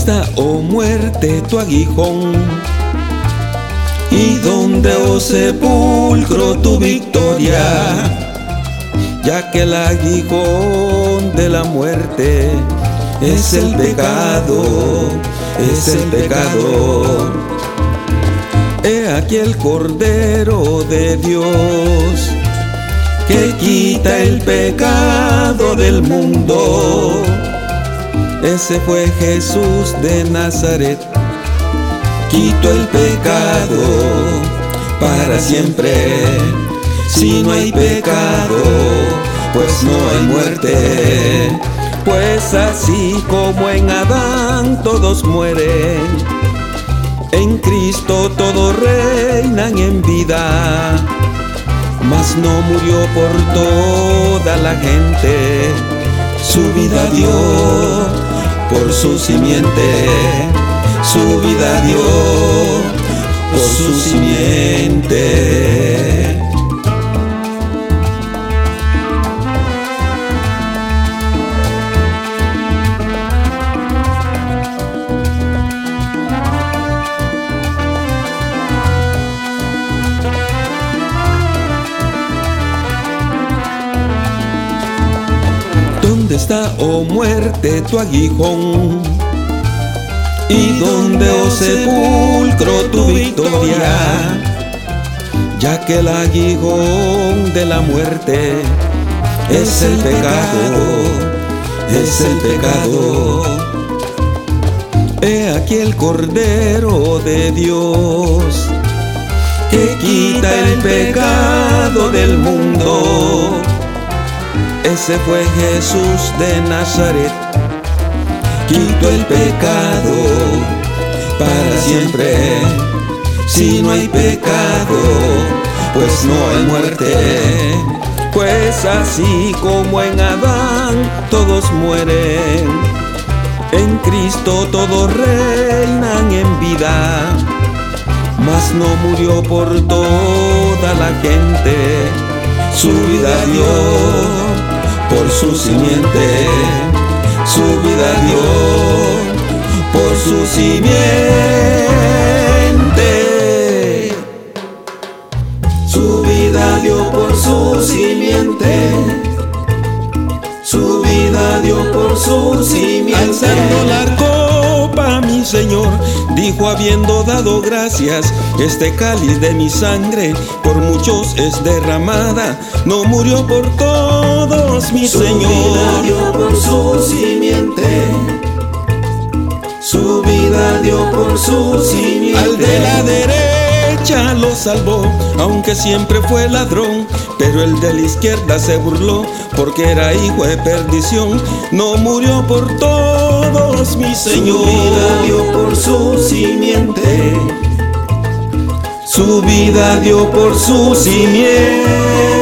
está, oh muerte, tu aguijón? ¿Y dónde, oh sepulcro, tu victoria? Ya que el aguijón de la muerte es el pecado, es el pecado. He aquí el Cordero de Dios, que quita el pecado del mundo. Ese fue Jesús de Nazaret, quitó el pecado para siempre. Si no hay pecado, pues no hay muerte. Pues así como en Adán todos mueren, en Cristo todos reinan en vida. Mas no murió por toda la gente, su vida dio por su simiente, su vida dio por su simiente. ¿Dónde está, oh muerte, tu aguijón? ¿Y dónde, oh sepulcro, tu victoria? Ya que el aguijón de la muerte es el pecado, es el pecado. He aquí el Cordero de Dios, que quita el pecado del mundo. Ese fue Jesús de Nazaret, quitó el pecado para siempre. Si no hay pecado, pues no hay muerte. Pues así como en Adán todos mueren, en Cristo todos reinan en vida. Mas no murió por toda la gente, su vida dio por su simiente, su vida dio por su simiente, su vida dio por su simiente, su vida dio por su simiente. Alzando la copa, mi Señor dijo, habiendo dado gracias: este cáliz de mi sangre por muchos es derramada. No murió por todos, mi Señor. Su vida dio por su simiente, su vida dio por su simiente. Al de la derecha lo salvó, aunque siempre fue ladrón, pero el de la izquierda se burló, porque era hijo de perdición. No murió por todos, mi Señor. Su vida dio por su simiente, su vida dio por su simiente.